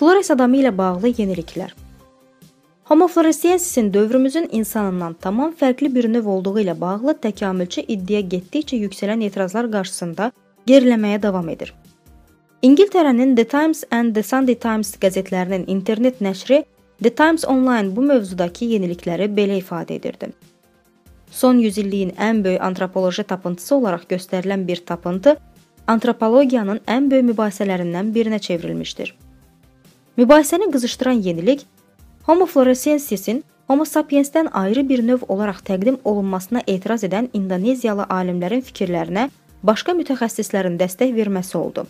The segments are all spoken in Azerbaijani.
Flores adamı ilə bağlı yeniliklər. Homo floresiensisin dövrümüzün insanından tamam fərqli bir növ olduğu ilə bağlı təkamülçü iddia getdikcə yüksələn etirazlar qarşısında geriləməyə davam edir. İngiltərənin The Times and The Sunday Times qəzetlərinin internet nəşri The Times Online bu mövzudakı yenilikləri belə ifadə edirdi. Son 100 illiyin ən böyük antropoloji tapıntısı olaraq göstərilən bir tapıntı antropologiyanın ən böyük mübahisələrindən birinə çevrilmişdir. Mübahisəni qızışdıran yenilik Homo floresiensisin Homo sapiensdən ayrı bir növ olaraq təqdim olunmasına etiraz edən İndoneziyalı alimlərin fikirlərinə başqa mütəxəssislərin dəstək verməsi oldu.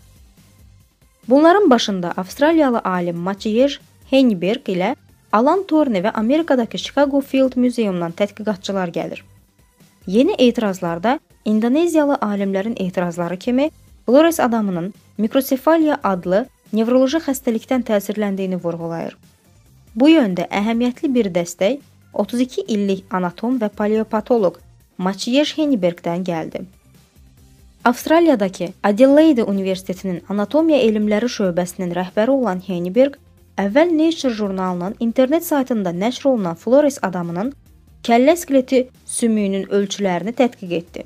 Bunların başında Avstraliyalı alim Maciej Henneberg ilə Alan Torney və Amerikadakı Chicago Field Museumdan tədqiqatçılar gəlir. Yeni etirazlarda İndoneziyalı alimlərin etirazları kimi Flores adamının mikrosefaliya adlı nevroloji xəstəlikdən təsirləndiyini vurğulayır. Bu yöndə əhəmiyyətli bir dəstək 32 illik anatom və paleopatoloq Maciej Hennebergdən gəldi. Avstraliyadakı Adelaide Universitetinin anatomiya elmləri şöbəsinin rəhbəri olan Henneberg əvvəl Nature jurnalının internet saytında nəşr olunan Flores adamının kəllə skeleti sümüyünün ölçülərini tədqiq etdi.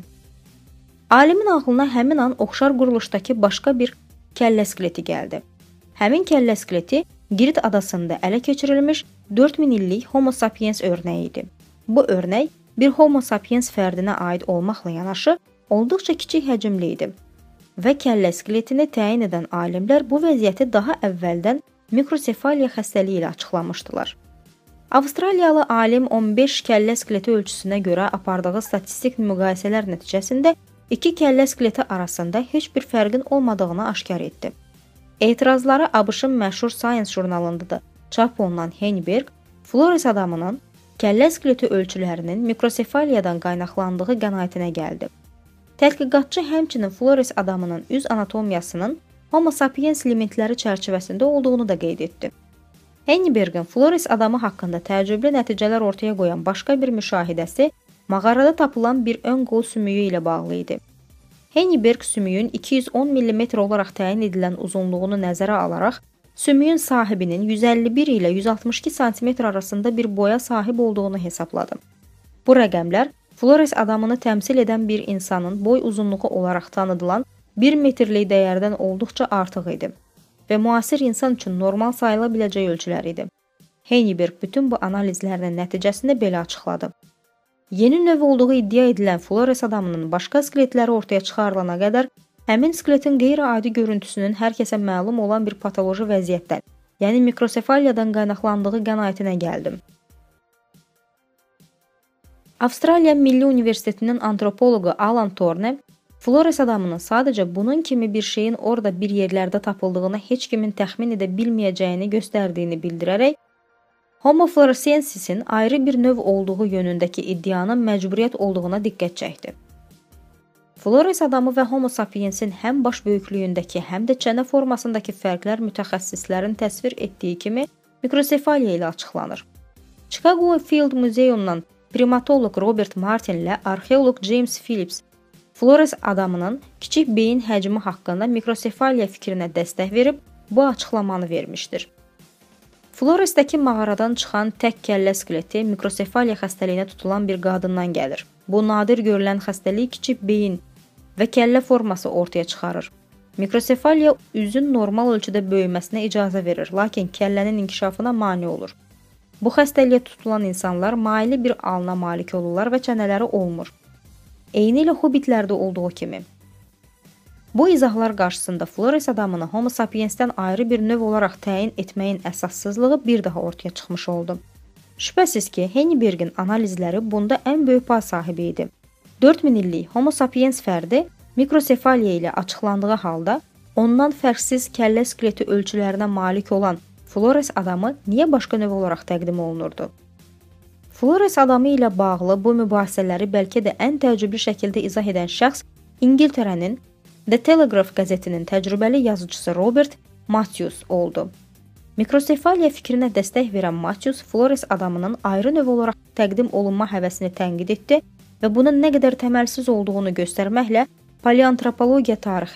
Alimin ağlına həmin an oxşar quruluşdakı başqa bir kəllə skeleti gəldi. Həmin kəllə skeleti Girit adasında ələ keçirilmiş 4000 illik Homo sapiens örnəyi idi. Bu örnək bir Homo sapiens fərdinə aid olmaqla yanaşı olduqca kiçik həcmli idi və kəllə skeletini təyin edən alimlər bu vəziyyəti daha əvvəldən mikrosefaliya xəstəliyi ilə açıqlamışdılar. Avstraliyalı alim 15 kəllə skeleti ölçüsünə görə apardığı statistik müqayisələr nəticəsində iki kəllə skeleti arasında heç bir fərqin olmadığını aşkar etdi. Etirazları ABŞ-ın məşhur Science jurnalında da çap olunan Henneberg, Flores adamının kəllə skeleti ölçülərinin mikrosefaliyadan qaynaqlandığı qənaətinə gəldi. Tədqiqatçı həmçinin Flores adamının üz anatomiyasının Homo sapiens limitləri çərçivəsində olduğunu da qeyd etdi. Hennebergin Flores adamı haqqında təəccüblü nəticələr ortaya qoyan başqa bir müşahidəsi mağarada tapılan bir ön qol sümüyü ilə bağlı idi. Henneberg sümüyün 210 mm olaraq təyin edilən uzunluğunu nəzərə alaraq, sümüyün sahibinin 151 ilə 162 cm arasında bir boya sahib olduğunu hesabladı. Bu rəqəmlər Flores adamını təmsil edən bir insanın boy uzunluğu olaraq tanıdılan 1 metrlik dəyərdən olduqca artıq idi və müasir insan üçün normal sayıla biləcək ölçülər idi. Henneberg bütün bu analizlərinin nəticəsində belə açıqladı. Yeni növ olduğu iddia edilən Flores adamının başqa skeletləri ortaya çıxarılana qədər həmin skeletin qeyri-adi görüntüsünün hər kəsə məlum olan bir patoloji vəziyyətdən, yəni mikrosefaliyadan qaynaqlandığı qənaətinə gəldim. Avstraliya Milli Universitetinin antropoloqu Alan Torney, Flores adamının sadəcə bunun kimi bir şeyin orada bir yerlərdə tapıldığını heç kimin təxmin edə bilməyəcəyini göstərdiyini bildirərək, Homo floresiensisin ayrı bir növ olduğu yönündəki iddianın məcburiyyət olduğuna diqqət çəkdi. Flores adamı və Homo sapiensin həm baş böyüklüyündəki, həm də çənə formasındakı fərqlər mütəxəssislərin təsvir etdiyi kimi mikrosefaliya ilə açıqlanır. Chicago Field Museumdan primatoloq Robert Martin ilə arxeoloq James Phillips Flores adamının kiçik beyin həcmi haqqında mikrosefaliya fikrinə dəstək verib bu açıqlamanı vermişdir. Floresdəki mağaradan çıxan tək kəllə skeleti mikrosefaliya xəstəliyinə tutulan bir qadından gəlir. Bu nadir görülən xəstəlik kiçik beyin və kəllə forması ortaya çıxarır. Mikrosefaliya üzün normal ölçüdə böyüməsinə icazə verir, lakin kəllənin inkişafına mane olur. Bu xəstəliyə tutulan insanlar maili bir alına malik olurlar və çənələri olmur. Eynilə hobbitlərdə olduğu kimi. Bu izahlar qarşısında Flores adamını Homo sapiensdən ayrı bir növ olaraq təyin etməyin əsassızlığı bir daha ortaya çıxmış oldu. Şübhəsiz ki, Hennebergin analizləri bunda ən böyük pay sahibi idi. 4000 illik Homo sapiens fərdi mikrosefaliya ilə açıqlandığı halda ondan fərqsiz kəllə skeleti ölçülərinə malik olan Flores adamı niyə başqa növ olaraq təqdim olunurdu? Flores adamı ilə bağlı bu mübahisələri bəlkə də ən təəccüblü şəkildə izah edən şəxs İngiltərənin The Telegraph qəzetinin təcrübəli yazıcısı Robert Matthews oldu. Mikrosefaliya fikrinə dəstək verən Matthews Flores adamının ayrı növ olaraq təqdim olunma həvəsini tənqid etdi və bunun nə qədər təməlsiz olduğunu göstərməklə paleoantropologiya tarixinin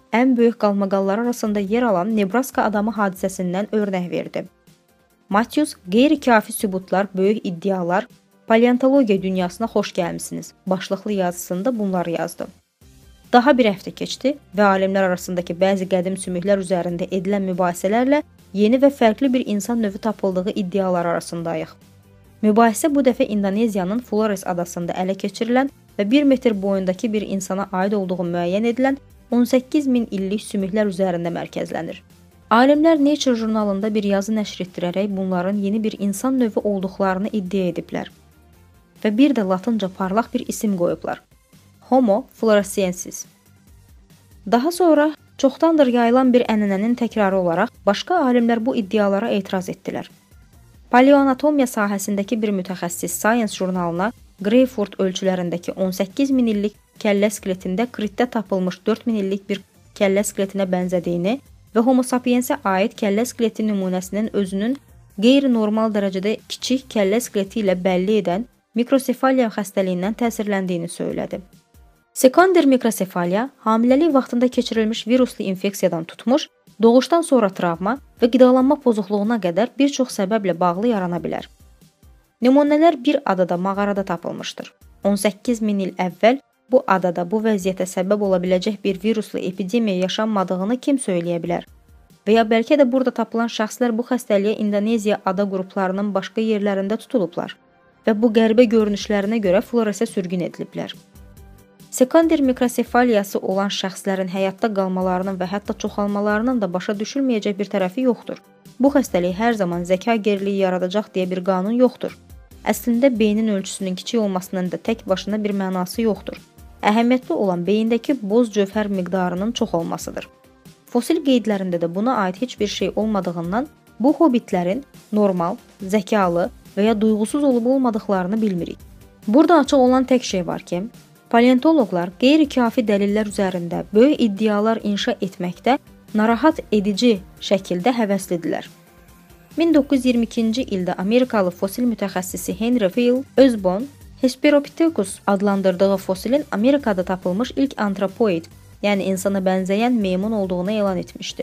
ən böyük qalmaqallar arasında yer alan Nebraska adamı hadisəsindən örnək verdi. Matthews qeyri-kafi sübutlar, böyük iddialar, paleontologiya dünyasına xoş gəlmisiniz başlıqlı yazısında bunları yazdı. Daha bir həftə keçdi və alimlər arasındakı bəzi qədim sümüklər üzərində edilən mübahisələrlə yeni və fərqli bir insan növü tapıldığı iddialar arasındayıq. Mübahisə bu dəfə İndoneziyanın Flores adasında ələ keçirilən və 1 metr boyundakı bir insana aid olduğu müəyyən edilən 18.000 illik sümüklər üzərində mərkəzlənir. Alimlər Nature jurnalında bir yazı nəşr etdirərək bunların yeni bir insan növü olduqlarını iddia ediblər və bir də latınca parlaq bir isim qoyublar. Homo floresiensis. Daha sonra çoxdandır yayılan bir ənənənin təkrarı olaraq başqa alimlər bu iddialara etiraz etdilər. Paleoanatomiya sahəsindəki bir mütəxəssis Science jurnalına Greyfurt ölçülərindəki 18.000 illik kəllə skeletində Kritdə tapılmış 4.000 illik bir kəllə skeletinə bənzədiyini və Homo sapiensə aid kəllə skeleti nümunəsinin özünün qeyri-normal dərəcədə kiçik kəllə skeleti ilə bəlli edən mikrosefaliya xəstəliyindən təsirləndiyini söylədi. Sekander mikrosefaliya hamiləlik vaxtında keçirilmiş viruslu infeksiyadan tutmuş, doğuşdan sonra travma və qidalanma pozuqluğuna qədər bir çox səbəblə bağlı yarana bilər. Nümunələr bir adada mağarada tapılmışdır. 18.000 il əvvəl bu adada bu vəziyyətə səbəb ola biləcək bir viruslu epidemiya yaşanmadığını kim söyləyə bilər? Və ya bəlkə də burada tapılan şəxslər bu xəstəliyə İndoneziya ada qruplarının başqa yerlərində tutulublar və bu qəribə görünüşlərinə görə Floresə sürgün ediliblər. Sekander mikrosefaliyası olan şəxslərin həyatda qalmalarının və hətta çoxalmalarının da başa düşülməyəcək bir tərəfi yoxdur. Bu xəstəlik hər zaman zəka geriliyi yaradacaq deyə bir qanun yoxdur. Əslində beynin ölçüsünün kiçik olmasının da tək başına bir mənası yoxdur. Əhəmiyyətli olan beyindəki boz cövhər miqdarının çox olmasıdır. Fosil qeydlərində də buna aid heç bir şey olmadığından bu hobbitlərin normal, zəkalı və ya duyğusuz olub-olmadıqlarını bilmirik. Burada açıq olan tək şey var ki, paleontoloqlar qeyri-kafi dəlillər üzərində böyük iddialar inşa etməkdə narahat edici şəkildə həvəslidirlər. 1922-ci ildə Amerikalı fosil mütəxəssisi Henry Phil Osborn Hesperopithecus adlandırdığı fosilin Amerikada tapılmış ilk antropoid, yəni insana bənzəyən meymun olduğunu elan etmişdi.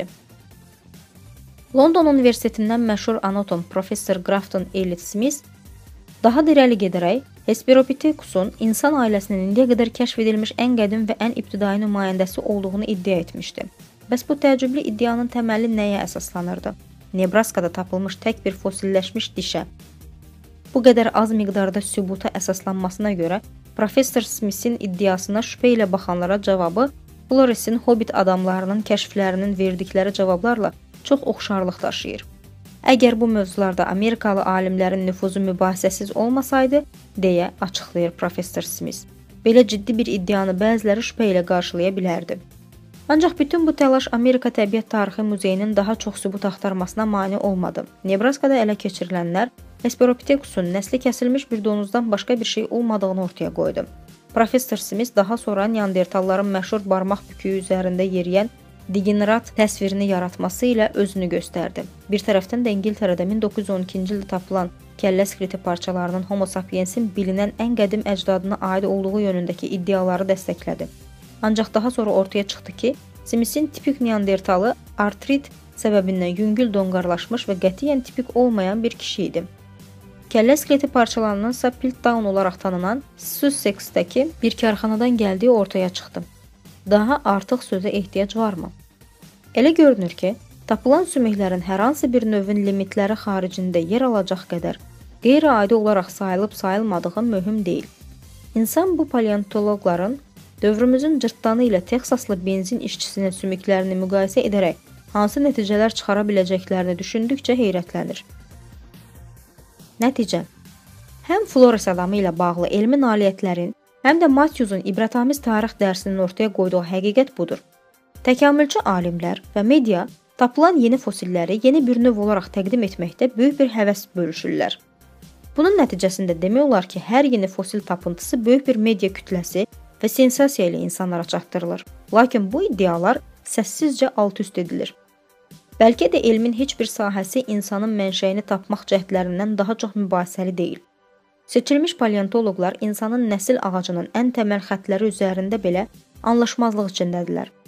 London Universitetindən məşhur anatom professor Grafton Elliot Smith daha irəli gedərək Hesperopithecus'un insan ailəsinin indiyə qədər kəşf edilmiş ən qədim və ən ibtidai nümayəndəsi olduğunu iddia etmişdi. Bəs bu təəccüblü iddianın təməli nəyə əsaslanırdı? Nebraskada tapılmış tək bir fosilləşmiş dişə. Bu qədər az miqdarda sübuta əsaslanmasına görə Professor Smith'in iddiasına şübhə ilə baxanlara cavabı Flores'in hobbit adamlarının kəşflərinin verdikləri cavablarla çox oxşarlıq daşıyır. Əgər bu mövzularda Amerikalı alimlərin nüfuzu mübahisəsiz olmasaydı, deyə açıqlayır Professor Smith. Belə ciddi bir iddianı bəziləri şübhə ilə qarşılaya bilərdi. Ancaq bütün bu təlaş Amerika Təbiət Tarixi Muzeyinin daha çox sübut axtarmasına mane olmadı. Nebraskada ələ keçirilənlər Hesperopithecus'un nəsli kəsilmiş bir donuzdan başqa bir şey olmadığını ortaya qoydu. Professor Smith daha sonra Neandertalların məşhur barmaq büküyü üzərində yeriyən degenerat təsvirini yaratması ilə özünü göstərdi. Bir tərəfdən də İngiltərədə 1912-ci ildə tapılan kəllə skeleti parçalarının Homo sapiensin bilinən ən qədim əcdadına aid olduğu yönündəki iddiaları dəstəklədi. Ancaq daha sonra ortaya çıxdı ki, Smith'in tipik Neandertalı artrit səbəbindən yüngül donqarlaşmış və qətiyyən tipik olmayan bir kişi idi. Kəllə skeleti parçalarınınsa Piltdown olaraq tanınan Sussexdəki bir karxanadan gəldiyi ortaya çıxdı. Daha artıq sözə ehtiyac varmı? Elə görünür ki, tapılan sümüklərin hər hansı bir növün limitləri xaricində yer alacaq qədər qeyri-adi olaraq sayılıb-sayılmadığı mühüm deyil. İnsan bu paleontoloqların dövrümüzün cırtdanı ilə Texaslı benzin işçisinin sümüklərini müqayisə edərək hansı nəticələr çıxara biləcəklərini düşündükcə heyrətlənir. Nəticə: həm Flores adamı ilə bağlı elmi nailiyyətlərin, həm də Matthews'un ibrətamiz tarix dərsinin ortaya qoyduğu həqiqət budur. Təkamülçü alimlər və media tapılan yeni fosilləri yeni bir növ olaraq təqdim etməkdə böyük bir həvəs bölüşürlər. Bunun nəticəsində demək olar ki, hər yeni fosil tapıntısı böyük bir media kütləsi və sensasiya ilə insanlara çatdırılır. Lakin bu iddialar səssizcə alt-üst edilir. Bəlkə də elmin heç bir sahəsi insanın mənşəyini tapmaq cəhdlərindən daha çox mübahisəli deyil. Seçilmiş paleontoloqlar insanın nəsil ağacının ən təməl xəttləri üzərində belə anlaşmazlıq içindədirlər.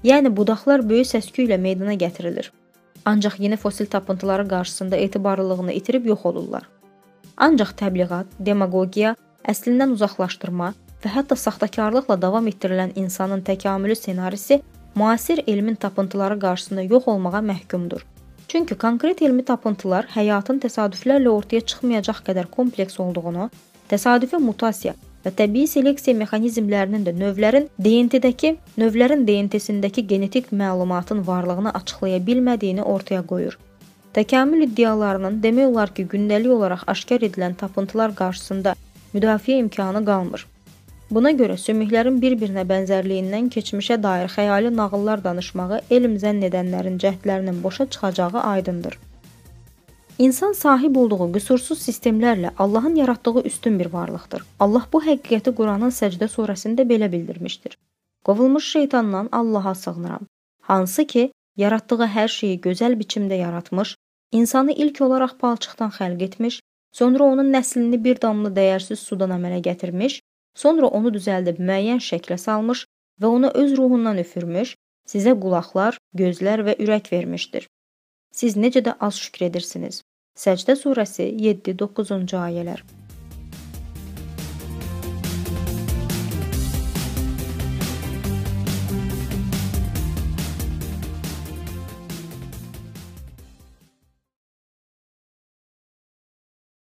Yəni budaqlar böyük səs-küy ilə meydana gətirilir. Ancaq yeni fosil tapıntıları qarşısında etibarlılığını itirib yox olurlar. Ancaq təbliğat, demagogiya, əslindən uzaqlaşdırma və hətta saxtakarlıqla davam etdirilən insanın təkamülü ssenarisi müasir elmin tapıntıları qarşısında yox olmağa məhkumdur. Çünki konkret elmi tapıntılar həyatın təsadüflərlə ortaya çıxmayacaq qədər kompleks olduğunu, təsadüfi mutasiya və təbii seleksiya mexanizmlərinin də növlərin DNT-sindəki genetik məlumatın varlığını açıqlaya bilmədiyini ortaya qoyur. Təkamül iddialarının demək olar ki, gündəlik olaraq aşkar edilən tapıntılar qarşısında müdafiə imkanı qalmır. Buna görə sümüklərin bir-birinə bənzərliyindən keçmişə dair xəyali nağıllar danışmağı elm zənn edənlərin cəhdlərinin boşa çıxacağı aydındır. İnsan sahib olduğu qüsursuz sistemlərlə Allahın yaratdığı üstün bir varlıqdır. Allah bu həqiqəti Quranın Səcdə surəsində belə bildirmişdir. Qovulmuş şeytandan Allaha sığınıram. Hansı ki, yaratdığı hər şeyi gözəl biçimdə yaratmış, insanı ilk olaraq palçıqdan xəlq etmiş, sonra onun nəslini bir damla dəyərsiz sudan əmələ gətirmiş, sonra onu düzəldib müəyyən şəklə salmış və ona öz ruhundan üfürmüş, sizə qulaqlar, gözlər və ürək vermişdir. Siz necə də az şükr edirsiniz. Səcdə surəsi 7-9-cu ayələr.